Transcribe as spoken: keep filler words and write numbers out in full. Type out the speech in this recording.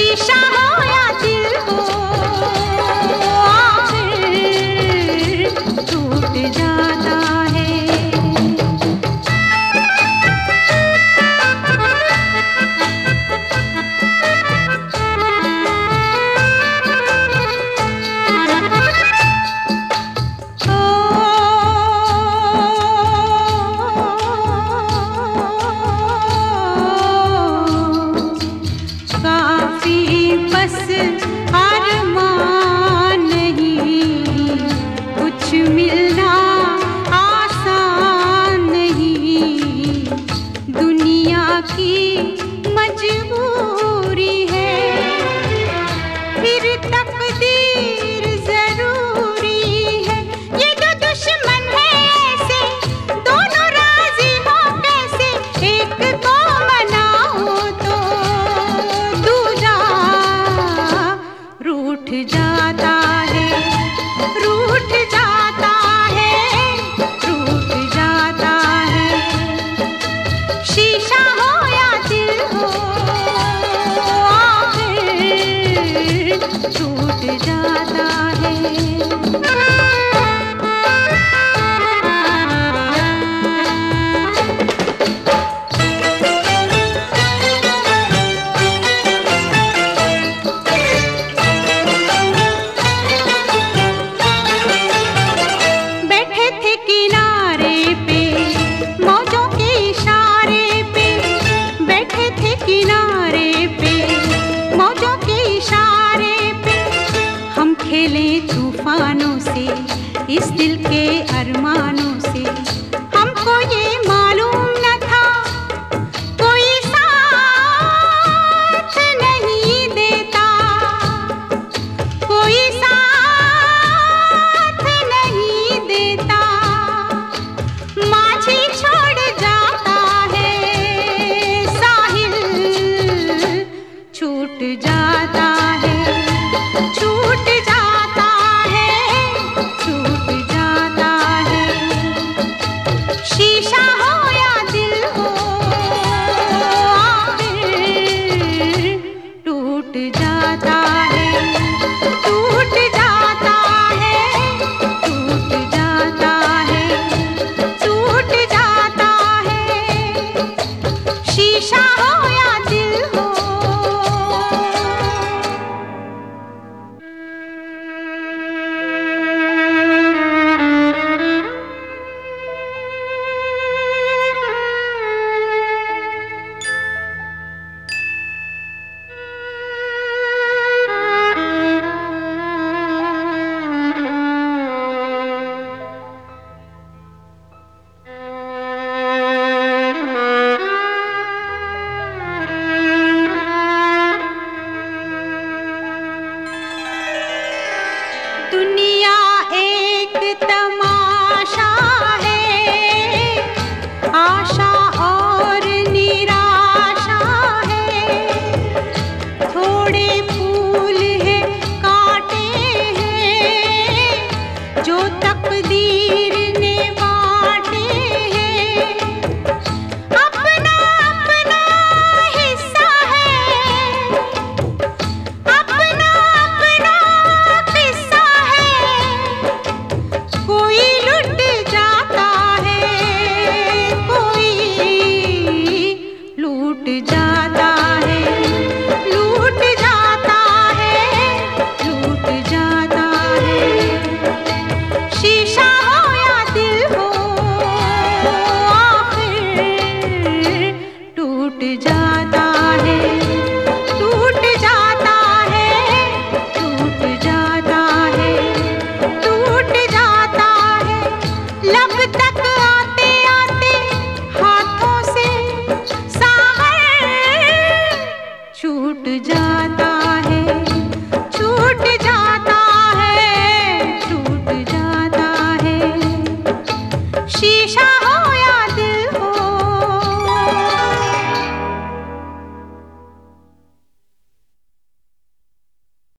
शीशा हो या दिल हो, आखिर टूट जाता है। बस अरमान नहीं, कुछ मिलना आसान नहीं, दुनिया की मजबूरी है, फिर तकदीर जरूरी है। ये दो दुश्मन है ऐसे, दोनों राजी हो कैसे, एक को मनाओ तो दूजा रूठ जाता है, रूठ जाता है, रूठ जाता है। शीशा हो या दिल हो, आखिर टूट जाता है। खेलें तूफानों से, इस दिल के अरमानों से, हमको ये मालूम न था कोई साथ नहीं देता, कोई साथ नहीं देता। माझी छोड़ जाता है, साहिल छूट जाता है, छूट जाता है, छूट जाता है। शीशा हो या दिल हो, आखिर टूट जाता है।